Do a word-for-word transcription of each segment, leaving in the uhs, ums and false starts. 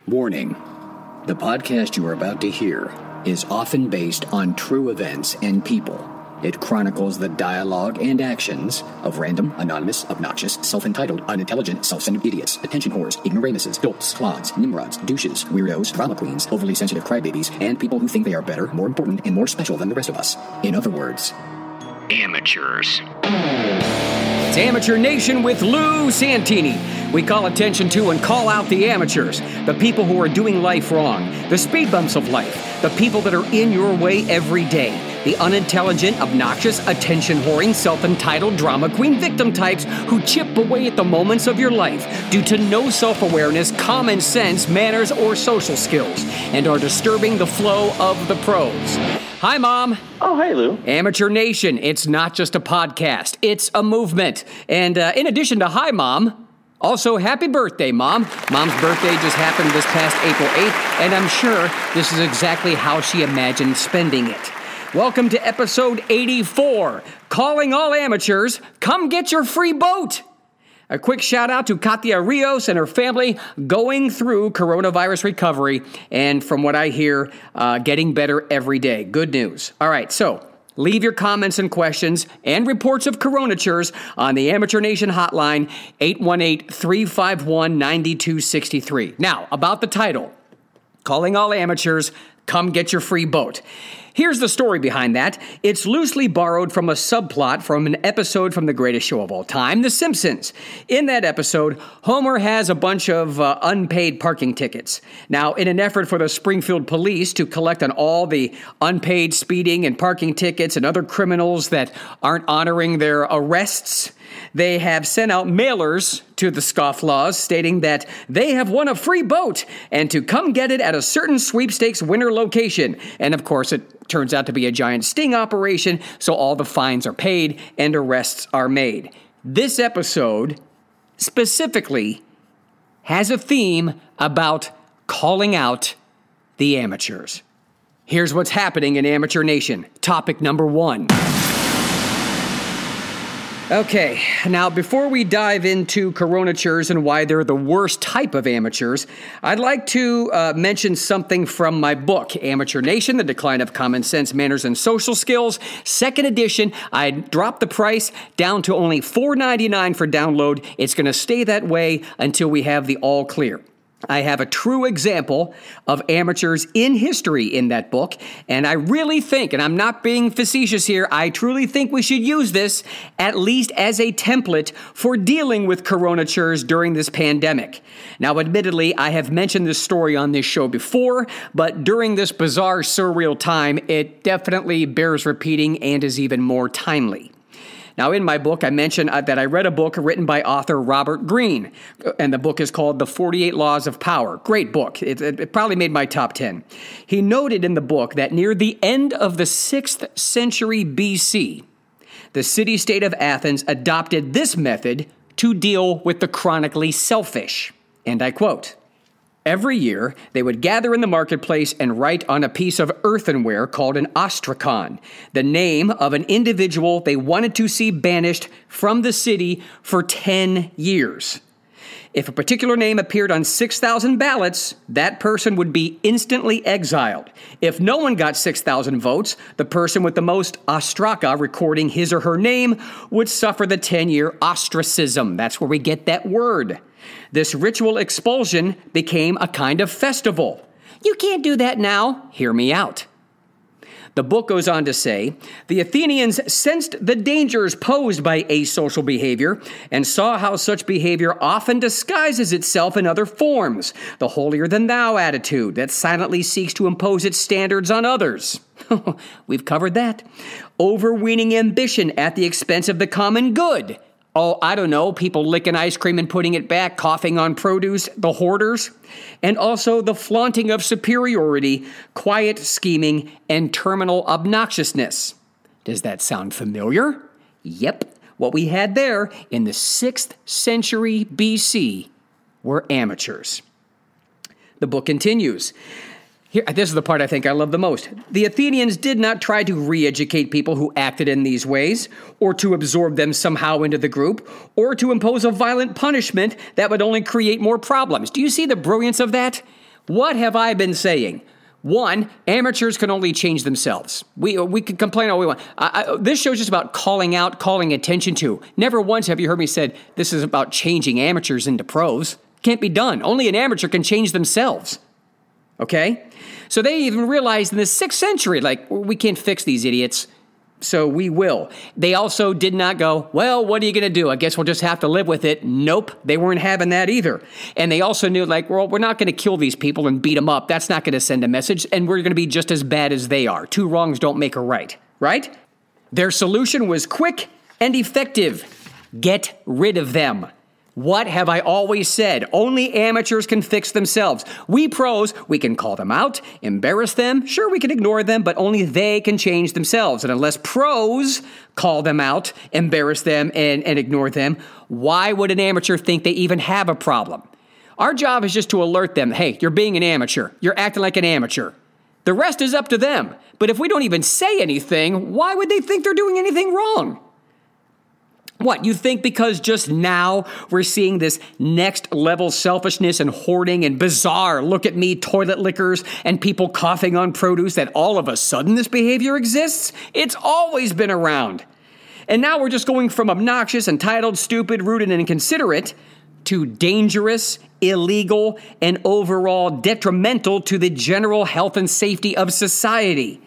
Warning. The podcast you are about to hear is often based on true events and people. It chronicles the dialogue and actions of random, anonymous, obnoxious, self-entitled, unintelligent, self-centered idiots, attention whores, ignoramuses, dolts, clods, nimrods, douches, weirdos, drama queens, overly sensitive crybabies, and people who think they are better, more important, and more special than the rest of us. In other words, amateurs. It's Amateur Nation with Lou Santini. We call attention to and call out the amateurs, the people who are doing life wrong, the speed bumps of life, the people that are in your way every day, the unintelligent, obnoxious, attention-whoring, self-entitled drama queen victim types who chip away at the moments of your life due to no self-awareness, common sense, manners, or social skills, and are disturbing the flow of the pros. Hi, Mom. Oh, hey, Lou. Amateur Nation, it's not just a podcast, it's a movement. And uh, in addition to Hi, Mom, also, happy birthday, Mom. Mom's birthday just happened this past April eighth, and I'm sure this is exactly how she imagined spending it. Welcome to episode eighty-four, Calling All Amateurs, Come Get Your Free Boat. A quick shout out to Katia Rios and her family going through coronavirus recovery, and from what I hear, uh, getting better every day. Good news. All right, so leave your comments and questions and reports of coronatures on the Amateur Nation hotline, eight one eight, three five one, nine two six three. Now, about the title, Calling All Amateurs, Come Get Your Free Boat. Here's the story behind that. It's loosely borrowed from a subplot from an episode from the greatest show of all time, The Simpsons. In that episode, Homer has a bunch of uh, unpaid parking tickets. Now, in an effort for the Springfield police to collect on all the unpaid speeding and parking tickets and other criminals that aren't honoring their arrests, they have sent out mailers to the scofflaws stating that they have won a free boat and to come get it at a certain sweepstakes winner location. And of course, it turns out to be a giant sting operation, so all the fines are paid and arrests are made. This episode specifically has a theme about calling out the amateurs. Here's what's happening in Amateur Nation. Topic number one. Okay, now before we dive into coronatures and why they're the worst type of amateurs, I'd like to uh, mention something from my book, Amateur Nation, The Decline of Common Sense, Manners, and Social Skills, second edition. I dropped the price down to only four ninety-nine for download. It's going to stay that way until we have the all clear. I have a true example of amateurs in history in that book, and I really think, and I'm not being facetious here, I truly think we should use this at least as a template for dealing with coronatures during this pandemic. Now, admittedly, I have mentioned this story on this show before, but during this bizarre, surreal time, it definitely bears repeating and is even more timely. Now, in my book, I mentioned uh, that I read a book written by author Robert Greene, and the book is called The forty-eight Laws of Power. Great book. It, it, it probably made my top ten. He noted in the book that near the end of the sixth century B C, the city-state of Athens adopted this method to deal with the chronically selfish. And I quote, "Every year, they would gather in the marketplace and write on a piece of earthenware called an ostrakon, the name of an individual they wanted to see banished from the city for ten years. If a particular name appeared on six thousand ballots, that person would be instantly exiled. If no one got six thousand votes, the person with the most ostraka recording his or her name would suffer the ten-year ostracism." That's where we get that word. This ritual expulsion became a kind of festival. You can't do that now. Hear me out. The book goes on to say, the Athenians sensed the dangers posed by asocial behavior and saw how such behavior often disguises itself in other forms, the holier-than-thou attitude that silently seeks to impose its standards on others. We've covered that. Overweening ambition at the expense of the common good. Oh, I don't know, people licking ice cream and putting it back, coughing on produce, the hoarders. And also the flaunting of superiority, quiet scheming, and terminal obnoxiousness. Does that sound familiar? Yep, what we had there in the sixth century B C were amateurs. The book continues. Here, this is the part I think I love the most. The Athenians did not try to re-educate people who acted in these ways, or to absorb them somehow into the group, or to impose a violent punishment that would only create more problems. Do you see the brilliance of that? What have I been saying? One, amateurs can only change themselves. We we can complain all we want. I, I, this show's just about calling out, calling attention to. Never once have you heard me said this is about changing amateurs into pros. Can't be done. Only an amateur can change themselves. Okay? So they even realized in the sixth century, like, we can't fix these idiots, so we will. They also did not go, well, what are you going to do? I guess we'll just have to live with it. Nope, they weren't having that either. And they also knew, like, well, we're not going to kill these people and beat them up. That's not going to send a message, and we're going to be just as bad as they are. Two wrongs don't make a right, right? Their solution was quick and effective. Get rid of them. What have I always said? Only amateurs can fix themselves. We pros, we can call them out, embarrass them. Sure, we can ignore them, but only they can change themselves. And unless pros call them out, embarrass them, and, and ignore them, why would an amateur think they even have a problem? Our job is just to alert them, hey, you're being an amateur. You're acting like an amateur. The rest is up to them. But if we don't even say anything, why would they think they're doing anything wrong? What, you think because just now we're seeing this next level selfishness and hoarding and bizarre look at me toilet lickers and people coughing on produce that all of a sudden this behavior exists? It's always been around. And now we're just going from obnoxious, entitled, stupid, rude, and inconsiderate to dangerous, illegal, and overall detrimental to the general health and safety of society.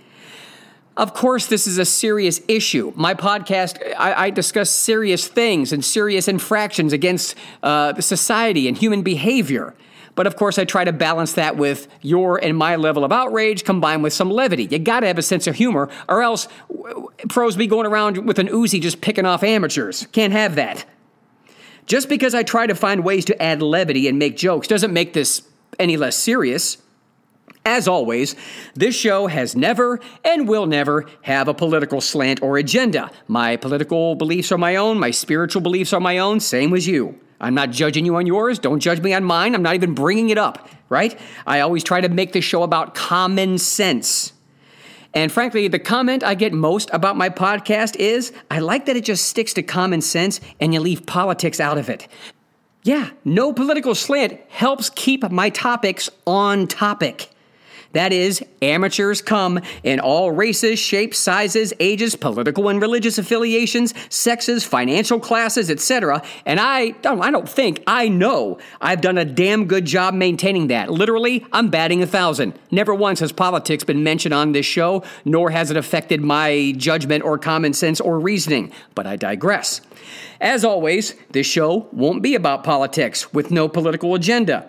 Of course, this is a serious issue. My podcast, I, I discuss serious things and serious infractions against uh, the society and human behavior. But of course, I try to balance that with your and my level of outrage combined with some levity. You got to have a sense of humor, or else pros be going around with an Uzi just picking off amateurs. Can't have that. Just because I try to find ways to add levity and make jokes doesn't make this any less serious. As always, this show has never and will never have a political slant or agenda. My political beliefs are my own. My spiritual beliefs are my own. Same as you. I'm not judging you on yours. Don't judge me on mine. I'm not even bringing it up, right? I always try to make this show about common sense. And frankly, the comment I get most about my podcast is, I like that it just sticks to common sense and you leave politics out of it. Yeah, no political slant helps keep my topics on topic. That is, amateurs come in all races, shapes, sizes, ages, political and religious affiliations, sexes, financial classes, et cetera. And I don't, I don't think, I know I've done a damn good job maintaining that. Literally, I'm batting a thousand. Never once has politics been mentioned on this show, nor has it affected my judgment or common sense or reasoning. But I digress. As always, this show won't be about politics with no political agenda.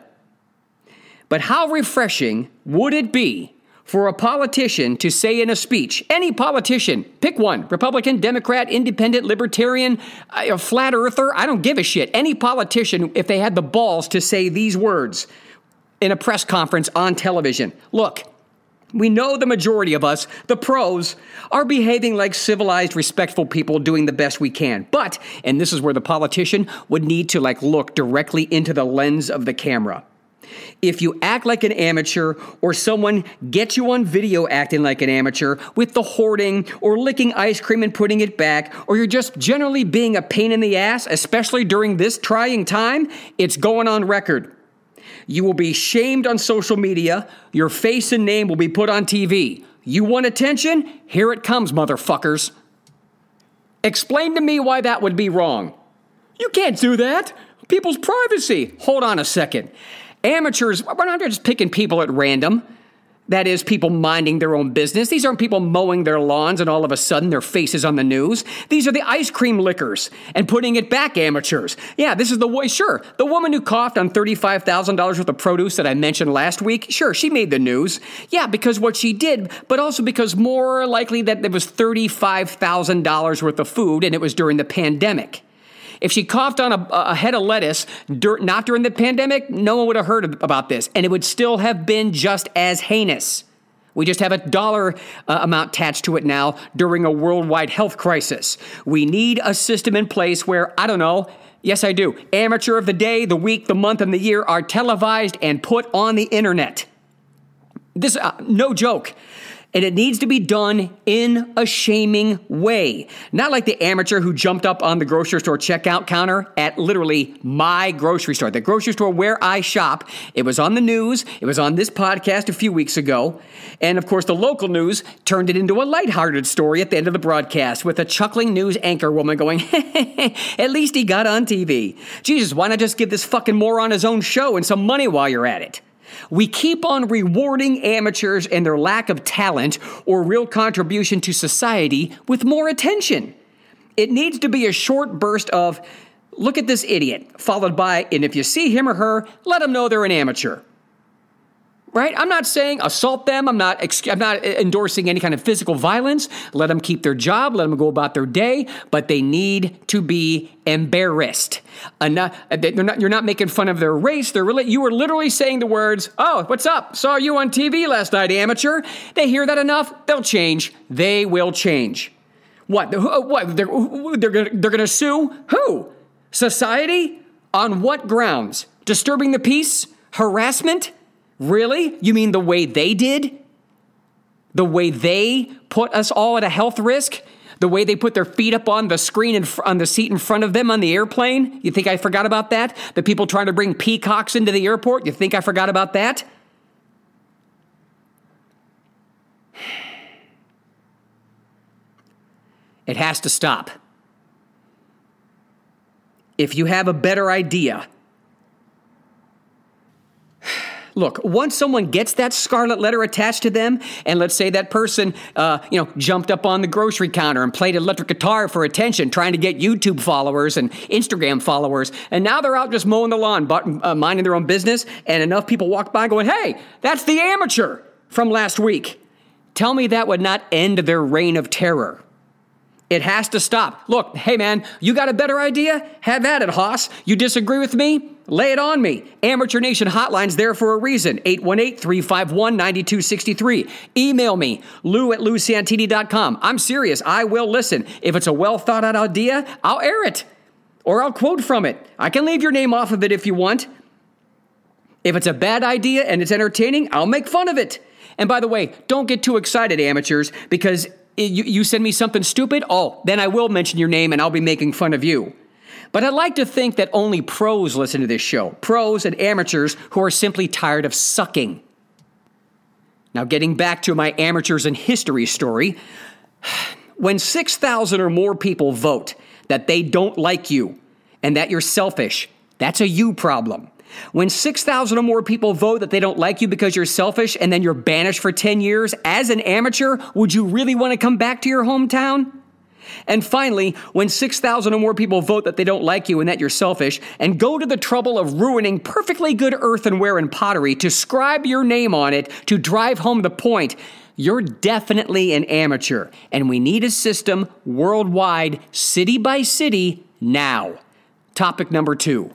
But how refreshing would it be for a politician to say in a speech, any politician, pick one, Republican, Democrat, Independent, Libertarian, a flat earther, I don't give a shit, any politician, if they had the balls to say these words in a press conference on television. Look, we know the majority of us, the pros, are behaving like civilized, respectful people doing the best we can. But, and this is where the politician would need to like look directly into the lens of the camera. If you act like an amateur or someone gets you on video acting like an amateur with the hoarding or licking ice cream and putting it back, or you're just generally being a pain in the ass, especially during this trying time, it's going on record. You will be shamed on social media. Your face and name will be put on T V. You want attention? Here it comes, motherfuckers. Explain to me why that would be wrong. You can't do that. People's privacy. Hold on a second. Amateurs, we're not just picking people at random. That is, people minding their own business. These aren't people mowing their lawns and all of a sudden their face is on the news. These are the ice cream lickers and putting it back amateurs. Yeah, this is the way, sure. The woman who coughed on thirty-five thousand dollars worth of produce that I mentioned last week, sure, she made the news. Yeah, because what she did, but also because more likely that there was thirty-five thousand dollars worth of food and it was during the pandemic. If she coughed on a, a head of lettuce, dur- not during the pandemic, no one would have heard about this, and it would still have been just as heinous. We just have a dollar uh, amount attached to it now during a worldwide health crisis. We need a system in place where, I don't know, yes I do, amateur of the day, the week, the month, and the year are televised and put on the internet. This, uh, no joke. And it needs to be done in a shaming way. Not like the amateur who jumped up on the grocery store checkout counter at literally my grocery store, the grocery store where I shop. It was on the news. It was on this podcast a few weeks ago. And of course, the local news turned it into a lighthearted story at the end of the broadcast with a chuckling news anchor woman going, at least he got on T V. Jesus, why not just give this fucking moron his own show and some money while you're at it? We keep on rewarding amateurs and their lack of talent or real contribution to society with more attention. It needs to be a short burst of, look at this idiot, followed by, and if you see him or her, let them know they're an amateur. Right? I'm not saying assault them. I'm not I'm not endorsing any kind of physical violence. Let them keep their job. Let them go about their day. But they need to be embarrassed. Enough, they're not, you're not making fun of their race. They're really, you were literally saying the words, oh, what's up? Saw you on T V last night, amateur. They hear that enough, they'll change. They will change. What? What? They're, they're going they're going to sue? Who? Society? On what grounds? Disturbing the peace? Harassment? Really? You mean the way they did? The way they put us all at a health risk? The way they put their feet up on the screen and on the seat in front of them on the airplane? You think I forgot about that? The people trying to bring peacocks into the airport? You think I forgot about that? It has to stop. If you have a better idea, look, once someone gets that scarlet letter attached to them, and let's say that person, uh, you know, jumped up on the grocery counter and played electric guitar for attention, trying to get YouTube followers and Instagram followers, and now they're out just mowing the lawn, but, uh, minding their own business, and enough people walk by going, hey, that's the amateur from last week. Tell me that would not end their reign of terror. It has to stop. Look, hey man, you got a better idea? Have at it, Hoss. You disagree with me? Lay it on me. Amateur Nation Hotline's there for a reason. eight one eight, three five one, nine two six three. Email me, lou at lou santini dot com. I'm serious. I will listen. If it's a well thought out idea, I'll air it. Or I'll quote from it. I can leave your name off of it if you want. If it's a bad idea and it's entertaining, I'll make fun of it. And by the way, don't get too excited, amateurs, because You, you send me something stupid, oh, then I will mention your name and I'll be making fun of you. But I'd like to think that only pros listen to this show. Pros and amateurs who are simply tired of sucking. Now, getting back to my amateurs in history story, when six thousand or more people vote that they don't like you and that you're selfish, that's a you problem. When six thousand or more people vote that they don't like you because you're selfish and then you're banished for ten years, as an amateur, would you really want to come back to your hometown? And finally, when six thousand or more people vote that they don't like you and that you're selfish and go to the trouble of ruining perfectly good earthenware and pottery to scribe your name on it to drive home the point, you're definitely an amateur. And we need a system worldwide, city by city, now. Topic number two.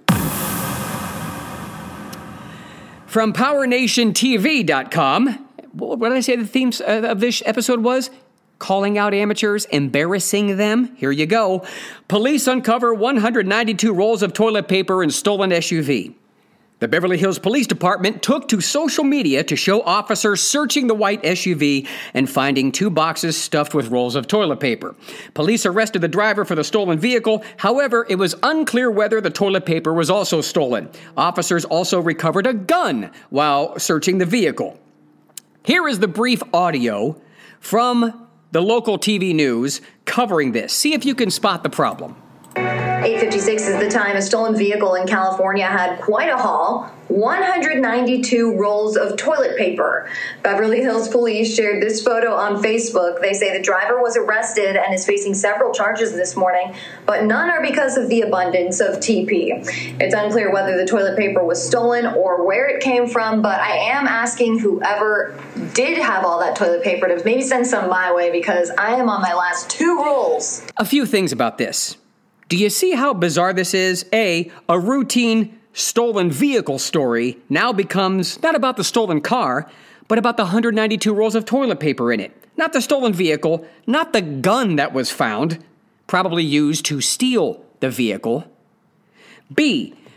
From power nation T V dot com, what did I say the theme of this episode was? Calling out amateurs, embarrassing them. Here you go. Police uncover one hundred ninety-two rolls of toilet paper in stolen S U V. The Beverly Hills Police Department took to social media to show officers searching the white S U V and finding two boxes stuffed with rolls of toilet paper. Police arrested the driver for the stolen vehicle. However, it was unclear whether the toilet paper was also stolen. Officers also recovered a gun while searching the vehicle. Here is the brief audio from the local T V news covering this. See if you can spot the problem. eight fifty-six is the time a stolen vehicle in California had quite a haul. one hundred ninety-two rolls of toilet paper. Beverly Hills police shared this photo on Facebook. They say the driver was arrested and is facing several charges this morning, but none are because of the abundance of T P. It's unclear whether the toilet paper was stolen or where it came from, but I am asking whoever did have all that toilet paper to maybe send some my way because I am on my last two rolls. A few things about this. Do you see how bizarre this is? A, a routine stolen vehicle story now becomes not about the stolen car, but about the one hundred ninety-two rolls of toilet paper in it. Not the stolen vehicle, not the gun that was found, probably used to steal the vehicle. B,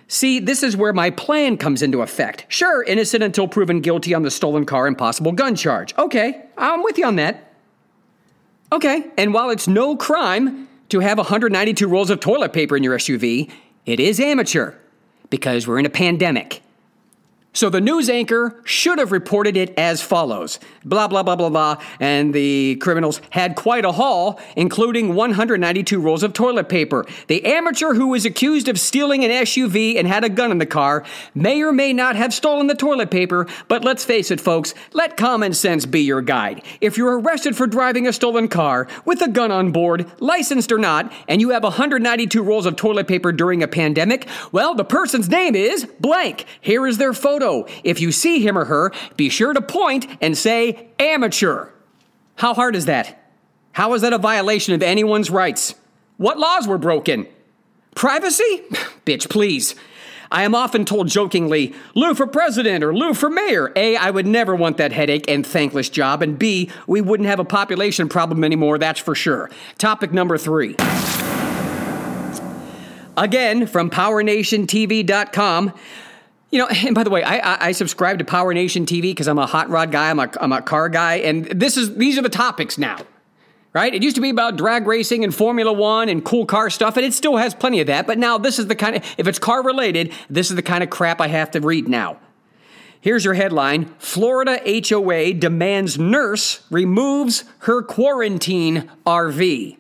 See, this is where my plan comes into effect. Sure, innocent until proven guilty on the stolen car and possible gun charge. Okay, I'm with you on that. Okay, and while it's no crime to have one hundred ninety-two rolls of toilet paper in your S U V, it is amateur because we're in a pandemic. So the news anchor should have reported it as follows. Blah, blah, blah, blah, blah. And the criminals had quite a haul, including one hundred ninety-two rolls of toilet paper. The amateur who was accused of stealing an S U V and had a gun in the car may or may not have stolen the toilet paper, but let's face it, folks, let common sense be your guide. If you're arrested for driving a stolen car with a gun on board, licensed or not, and you have one hundred ninety-two rolls of toilet paper during a pandemic, well, the person's name is blank. Here is their photo. If you see him or her, be sure to point and say amateur. How hard is that? How is that a violation of anyone's rights? What laws were broken? Privacy? Bitch, please. I am often told jokingly, Lou for president or Lou for mayor. A, I would never want that headache and thankless job. And B, we wouldn't have a population problem anymore, that's for sure. Topic number three. Again, from Power Nation T V dot com. You know, and by the way, I, I, I subscribe to Power Nation T V because I'm a hot rod guy, I'm a, I'm a car guy, and this is these are the topics now, right? It used to be about drag racing and Formula One and cool car stuff, and it still has plenty of that, but now this is the kind of, if it's car related, this is the kind of crap I have to read now. Here's your headline, Florida H O A demands nurse removes her quarantine R V.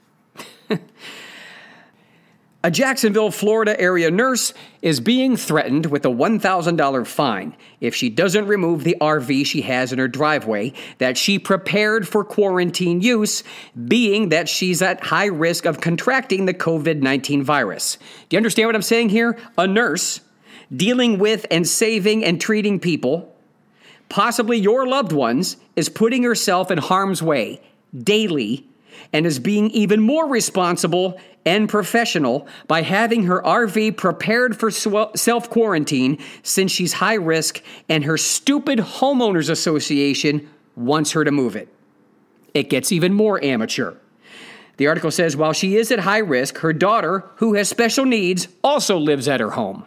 A Jacksonville, Florida area nurse is being threatened with a one thousand dollars fine if she doesn't remove the R V she has in her driveway that she prepared for quarantine use, being that she's at high risk of contracting the covid nineteen virus. Do you understand what I'm saying here? A nurse dealing with and saving and treating people, possibly your loved ones, is putting herself in harm's way daily and is being even more responsible and professional by having her R V prepared for self-quarantine since she's high risk and her stupid homeowners association wants her to move it. It gets even more amateur. The article says while she is at high risk, her daughter, who has special needs, also lives at her home.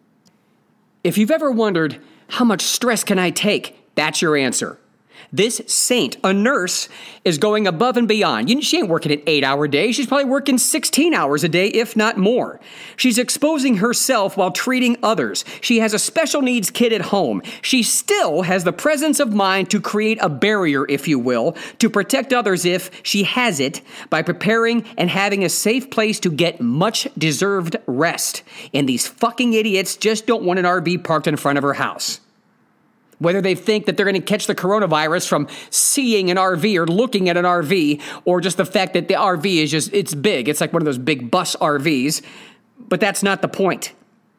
If you've ever wondered, how much stress can I take? That's your answer. This saint, a nurse, is going above and beyond. She ain't working an eight-hour day. She's probably working sixteen hours a day, if not more. She's exposing herself while treating others. She has a special needs kid at home. She still has the presence of mind to create a barrier, if you will, to protect others if she has it, by preparing and having a safe place to get much-deserved rest. And these fucking idiots just don't want an R V parked in front of her house. Whether they think that they're going to catch the coronavirus from seeing an R V or looking at an R V, or just the fact that the R V is just, it's big. It's like one of those big bus R Vs. But that's not the point.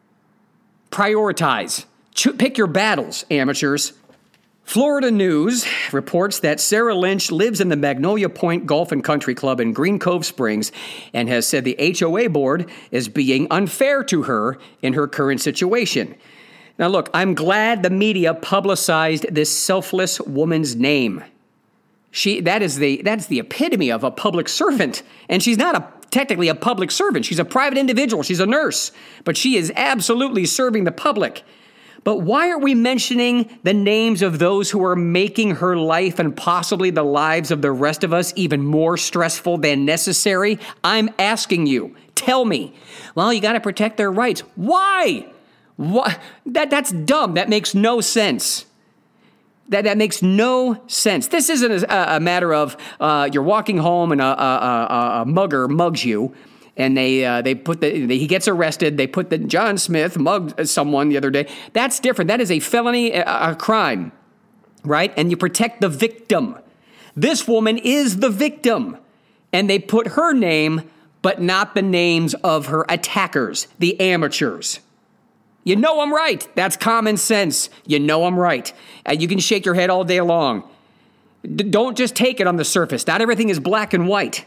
Prioritize. Ch- pick your battles, amateurs. Florida News reports that Sarah Lynch lives in the Magnolia Point Golf and Country Club in Green Cove Springs and has said the H O A board is being unfair to her in her current situation. Now, look, I'm glad the media publicized this selfless woman's name. She that is the that's the epitome of a public servant, and she's not a technically a public servant. She's a private individual. She's a nurse, but she is absolutely serving the public. But why are we mentioning the names of those who are making her life and possibly the lives of the rest of us even more stressful than necessary? I'm asking you. Tell me. Well, you got to protect their rights. Why? What? That that's dumb. That makes no sense. That that makes no sense. This isn't a, a matter of uh, you're walking home and a, a, a, a mugger mugs you, and they uh, they put the he gets arrested. They put the John Smith mugged someone the other day. That's different. That is a felony, a, a crime, right? And you protect the victim. This woman is the victim, and they put her name, but not the names of her attackers, the amateurs. You know I'm right. That's common sense. You know I'm right. And you can shake your head all day long. D- don't just take it on the surface. Not everything is black and white.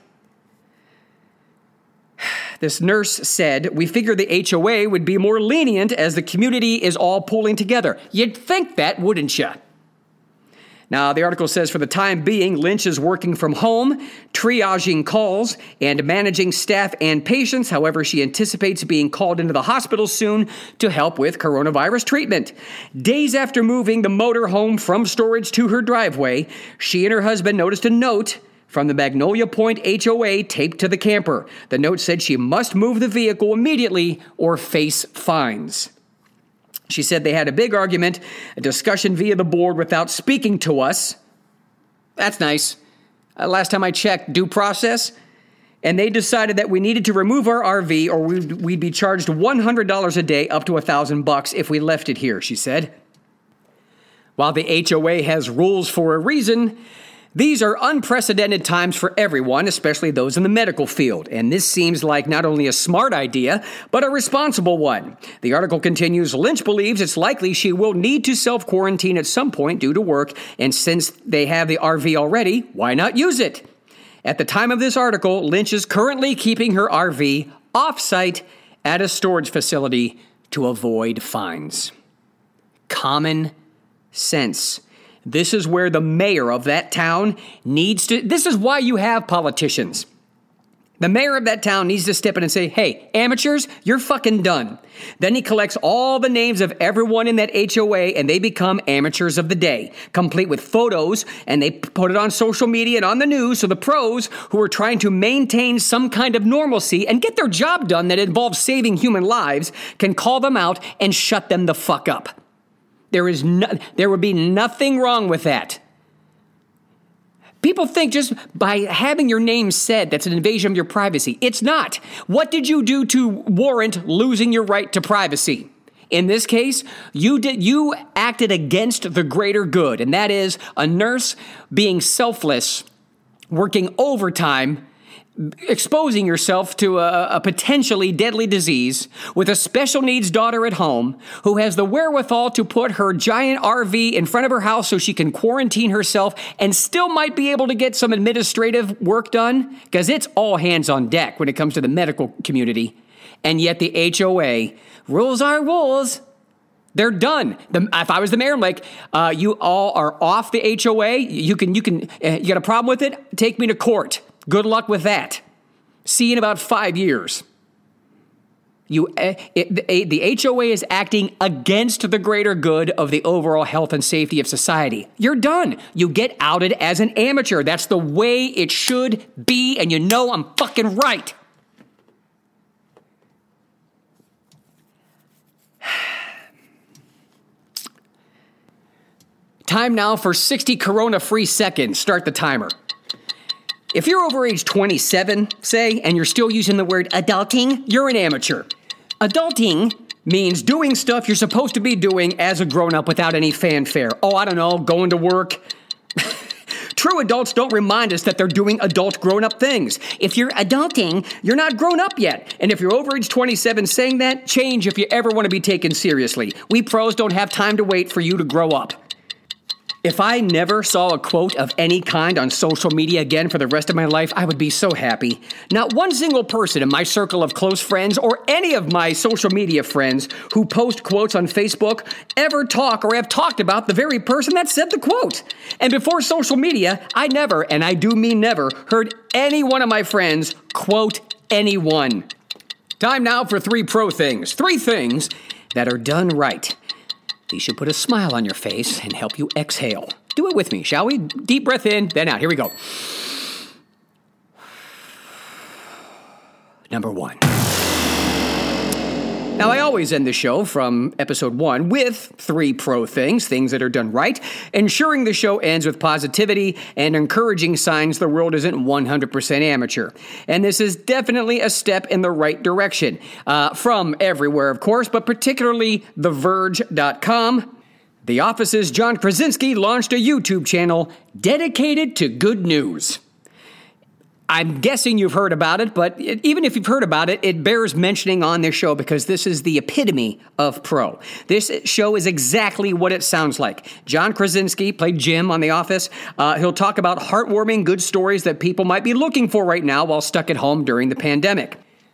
This nurse said, we figured the H O A would be more lenient as the community is all pulling together. You'd think that, wouldn't you? Now, the article says for the time being, Lynch is working from home, triaging calls, and managing staff and patients. However, she anticipates being called into the hospital soon to help with coronavirus treatment. Days after moving the motor home from storage to her driveway, she and her husband noticed a note from the Magnolia Point H O A taped to the camper. The note said she must move the vehicle immediately or face fines. She said they had a big argument, a discussion via the board without speaking to us. That's nice. Uh, last time I checked, due process. And they decided that we needed to remove our R V or we'd, we'd be charged one hundred dollars a day, up to one thousand bucks if we left it here, she said. While the H O A has rules for a reason, these are unprecedented times for everyone, especially those in the medical field, and this seems like not only a smart idea, but a responsible one. The article continues, Lynch believes it's likely she will need to self-quarantine at some point due to work, and since they have the R V already, why not use it? At the time of this article, Lynch is currently keeping her R V off-site at a storage facility to avoid fines. Common sense. This is where the mayor of that town needs to, this is why you have politicians. The mayor of that town needs to step in and say, hey, amateurs, you're fucking done. Then he collects all the names of everyone in that H O A and they become amateurs of the day, complete with photos, and they put it on social media and on the news so the pros who are trying to maintain some kind of normalcy and get their job done that involves saving human lives can call them out and shut them the fuck up. There is no, there would be nothing wrong with that. People think just by having your name said, that's an invasion of your privacy. It's not. What did you do to warrant losing your right to privacy? In this case, you did you acted against the greater good, and that is a nurse being selfless, working overtime, exposing yourself to a, a potentially deadly disease with a special needs daughter at home who has the wherewithal to put her giant R V in front of her house so she can quarantine herself and still might be able to get some administrative work done, because it's all hands on deck when it comes to the medical community. And yet the H O A, rules are rules. They're done. The, if I was the mayor, I'm like, uh, you all are off the H O A. You can, you can, uh, you got a problem with it? Take me to court. Good luck with that. See you in about five years. You, uh, it, the, the H O A is acting against the greater good of the overall health and safety of society. You're done. You get outed as an amateur. That's the way it should be, and you know I'm fucking right. Time now for sixty corona-free seconds. Start the timer. If you're over age twenty-seven, say, and you're still using the word adulting, you're an amateur. Adulting means doing stuff you're supposed to be doing as a grown-up without any fanfare. Oh, I don't know, going to work. True adults don't remind us that they're doing adult grown-up things. If you're adulting, you're not grown up yet. And if you're over age twenty-seven saying that, change if you ever want to be taken seriously. We pros don't have time to wait for you to grow up. If I never saw a quote of any kind on social media again for the rest of my life, I would be so happy. Not one single person in my circle of close friends or any of my social media friends who post quotes on Facebook ever talk or have talked about the very person that said the quote. And before social media, I never, and I do mean never, heard any one of my friends quote anyone. Time now for three pro things. Three things that are done right. These should put a smile on your face and help you exhale. Do it with me, shall we? Deep breath in, then out. Here we go. Number one. Now, I always end the show from episode one with three pro things, things that are done right, ensuring the show ends with positivity and encouraging signs the world isn't one hundred percent amateur. And this is definitely a step in the right direction. Uh, from everywhere, of course, but particularly the verge dot com. The Office's John Krasinski launched a YouTube channel dedicated to good news. I'm guessing you've heard about it, but it, even if you've heard about it, it bears mentioning on this show because this is the epitome of pro. This show is exactly what it sounds like. John Krasinski played Jim on The Office. Uh, he'll talk about heartwarming good stories that people might be looking for right now while stuck at home during the pandemic.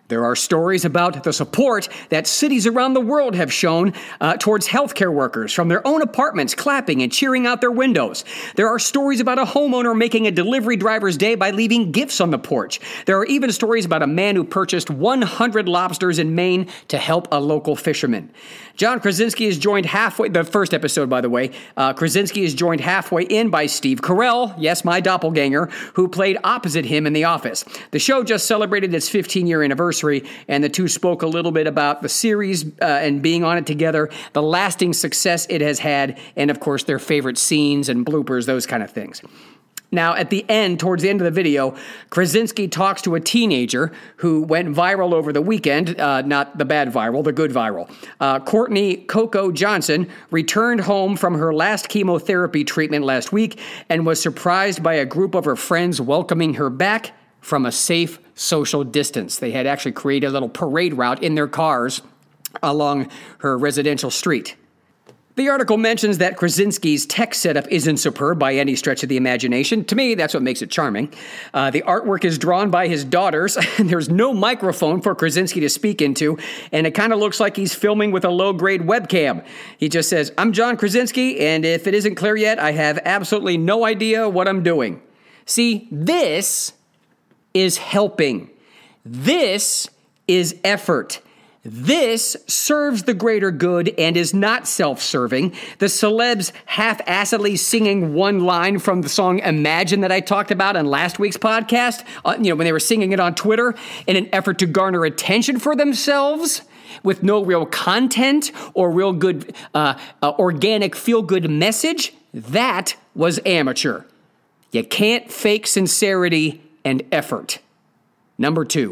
There are stories about the support that cities around the world have shown uh, towards healthcare workers from their own apartments clapping and cheering out their windows. There are stories about a homeowner making a delivery driver's day by leaving gifts on the porch. There are even stories about a man who purchased one hundred lobsters in Maine to help a local fisherman. John Krasinski is joined halfway, the first episode, by the way, uh, Krasinski is joined halfway in by Steve Carell, yes, my doppelganger, who played opposite him in The Office. The show just celebrated its fifteen-year anniversary, and the two spoke a little bit about the series uh, and being on it together, the lasting success it has had, and of course their favorite scenes and bloopers, those kind of things. Now, at the end, towards the end of the video, Krasinski talks to a teenager who went viral over the weekend, uh, not the bad viral, the good viral. Uh, Courtney Coco Johnson returned home from her last chemotherapy treatment last week and was surprised by a group of her friends welcoming her back from a safe social distance. They had actually created a little parade route in their cars along her residential street. The article mentions that Krasinski's tech setup isn't superb by any stretch of the imagination. To me, that's what makes it charming. Uh, the artwork is drawn by his daughters, and there's no microphone for Krasinski to speak into, and it kind of looks like he's filming with a low-grade webcam. He just says, "I'm John Krasinski, and if it isn't clear yet, I have absolutely no idea what I'm doing." See, this is helping. This is effort. This serves the greater good and is not self-serving. The celebs half-assedly singing one line from the song Imagine that I talked about on last week's podcast, uh, you know, when they were singing it on Twitter in an effort to garner attention for themselves with no real content or real good, uh, uh, organic feel-good message, that was amateur. You can't fake sincerity and effort. Number two.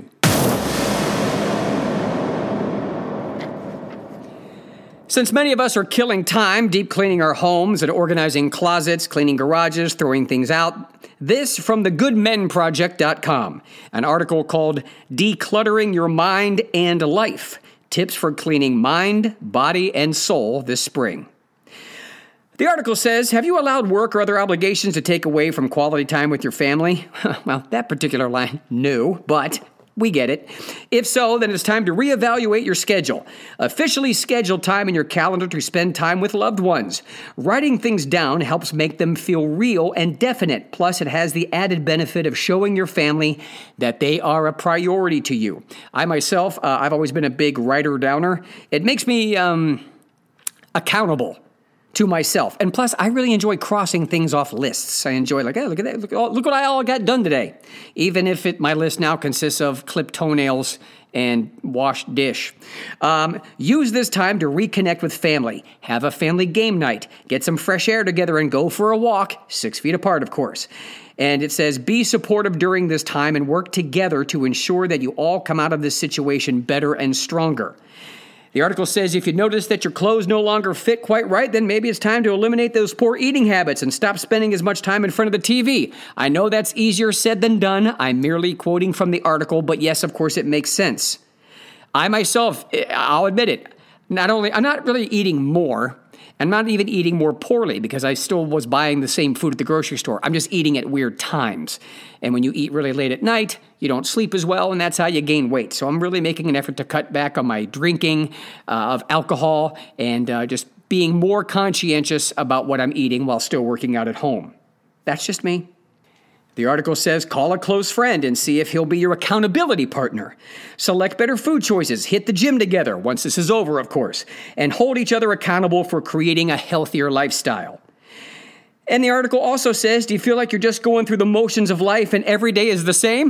Since many of us are killing time deep cleaning our homes and organizing closets, cleaning garages, throwing things out, this from the good men project dot com, an article called Decluttering Your Mind and Life, Tips for Cleaning Mind, Body, and Soul this Spring. The article says, have you allowed work or other obligations to take away from quality time with your family? Well, that particular line, no, but we get it. If so, then it's time to reevaluate your schedule. Officially schedule time in your calendar to spend time with loved ones. Writing things down helps make them feel real and definite. Plus, it has the added benefit of showing your family that they are a priority to you. I myself, uh, I've always been a big writer-downer. It makes me um, accountable to myself. And plus, I really enjoy crossing things off lists. I enjoy like, hey, look at that. Look, look what I all got done today. Even if it, my list now consists of clipped toenails and washed dish. Um, use this time to reconnect with family. Have a family game night. Get some fresh air together and go for a walk, six feet apart, of course. And it says, be supportive during this time and work together to ensure that you all come out of this situation better and stronger. The article says if you notice that your clothes no longer fit quite right, then maybe it's time to eliminate those poor eating habits and stop spending as much time in front of the T V. I know that's easier said than done. I'm merely quoting from the article, but yes, of course, it makes sense. I myself, I'll admit it, not only, I'm not really eating more. I'm not even eating more poorly because I still was buying the same food at the grocery store. I'm just eating at weird times. And when you eat really late at night, you don't sleep as well, and that's how you gain weight. So I'm really making an effort to cut back on my drinking uh, of alcohol and uh, just being more conscientious about what I'm eating while still working out at home. That's just me. The article says, call a close friend and see if he'll be your accountability partner. Select better food choices, hit the gym together, once this is over, of course, and hold each other accountable for creating a healthier lifestyle. And the article also says, do you feel like you're just going through the motions of life and every day is the same?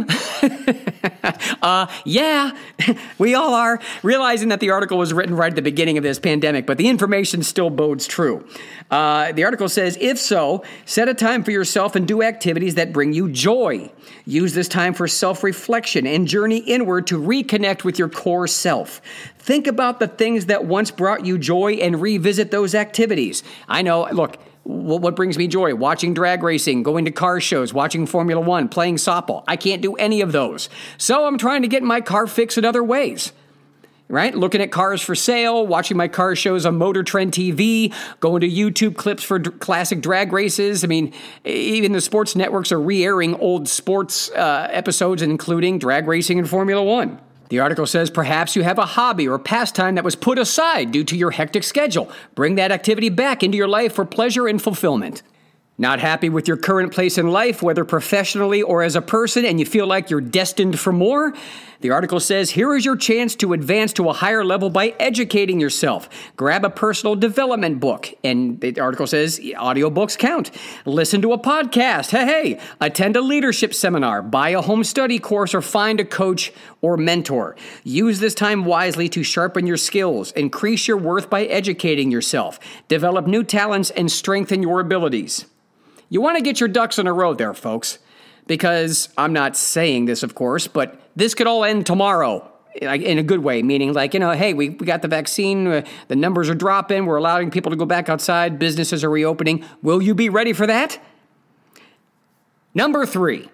uh, yeah, we all are, realizing that the article was written right at the beginning of this pandemic, but the information still bodes true. Uh, the article says, if so, set a time for yourself and do activities that bring you joy. Use this time for self-reflection and journey inward to reconnect with your core self. Think about the things that once brought you joy and revisit those activities. I know, look, what brings me joy? Watching drag racing, going to car shows, watching Formula One, playing softball. I can't do any of those. So I'm trying to get my car fixed in other ways, right? Looking at cars for sale, watching my car shows on Motor Trend T V, going to YouTube clips for d- classic drag races. I mean, even the sports networks are re-airing old sports uh, episodes, including drag racing and Formula One. The article says perhaps you have a hobby or pastime that was put aside due to your hectic schedule. Bring that activity back into your life for pleasure and fulfillment. Not happy with your current place in life, whether professionally or as a person, and you feel like you're destined for more? The article says, here is your chance to advance to a higher level by educating yourself. Grab a personal development book. And the article says, audiobooks count. Listen to a podcast. Hey, hey, attend a leadership seminar, buy a home study course, or find a coach or mentor. Use this time wisely to sharpen your skills, increase your worth by educating yourself, develop new talents, and strengthen your abilities. You want to get your ducks in a row there, folks, because I'm not saying this, of course, but this could all end tomorrow in a good way, meaning like, you know, hey, we, we got the vaccine, uh, the numbers are dropping, we're allowing people to go back outside, businesses are reopening. Will you be ready for that? Number three.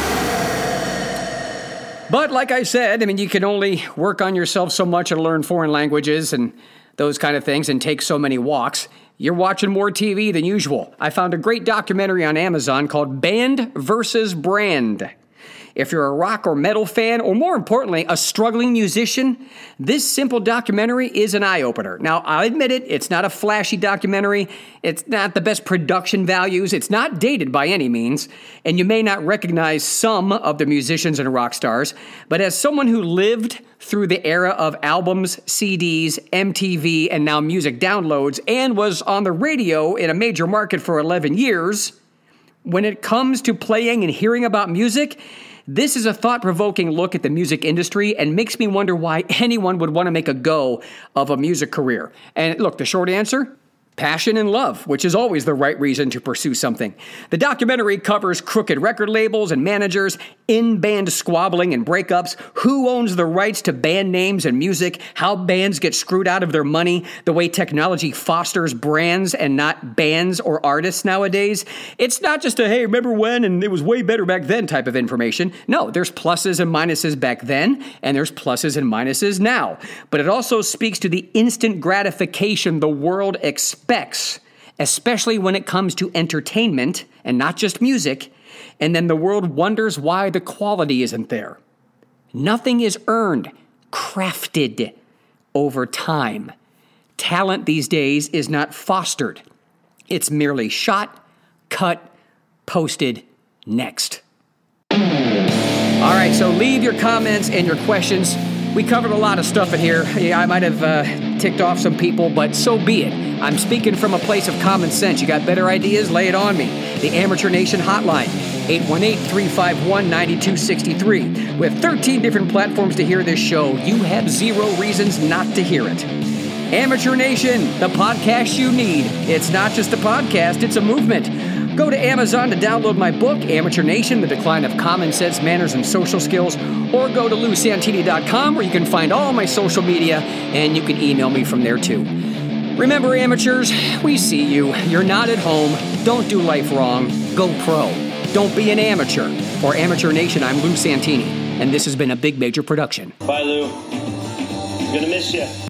But like I said, I mean, you can only work on yourself so much and learn foreign languages and those kind of things and take so many walks. You're watching more T V than usual. I found a great documentary on Amazon called Band versus Brand. If you're a rock or metal fan, or more importantly, a struggling musician, this simple documentary is an eye-opener. Now, I'll admit it, it's not a flashy documentary. It's not the best production values. It's not dated by any means. And you may not recognize some of the musicians and rock stars. But as someone who lived through the era of albums, C Ds, M T V, and now music downloads, and was on the radio in a major market for eleven years, when it comes to playing and hearing about music, this is a thought-provoking look at the music industry and makes me wonder why anyone would want to make a go of a music career. And look, the short answer? Passion and love, which is always the right reason to pursue something. The documentary covers crooked record labels and managers, in-band squabbling and breakups, who owns the rights to band names and music, how bands get screwed out of their money, the way technology fosters brands and not bands or artists nowadays. It's not just a, hey, remember when, and it was way better back then type of information. No, there's pluses and minuses back then, and there's pluses and minuses now. But it also speaks to the instant gratification the world expects, especially when it comes to entertainment and not just music, and then the world wonders why the quality isn't there. Nothing is earned, crafted over time. Talent these days is not fostered. It's merely shot, cut, posted, next. All right, so leave your comments and your questions. We covered a lot of stuff in here. Yeah, I might have uh, ticked off some people, but so be it. I'm speaking from a place of common sense. You got better ideas? Lay it on me. The Amateur Nation hotline, eight one eight, three five one, nine two six three. With thirteen different platforms to hear this show, you have zero reasons not to hear it. Amateur Nation, the podcast you need. It's not just a podcast, it's a movement. Go to Amazon to download my book, Amateur Nation, The Decline of Common Sense, Manners, and Social Skills, or go to lou santini dot com where you can find all my social media, and you can email me from there too. Remember, amateurs, we see you. You're not at home. Don't do life wrong. Go pro. Don't be an amateur. For Amateur Nation, I'm Lou Santini, and this has been a Big Major production. Bye, Lou. I'm gonna miss you.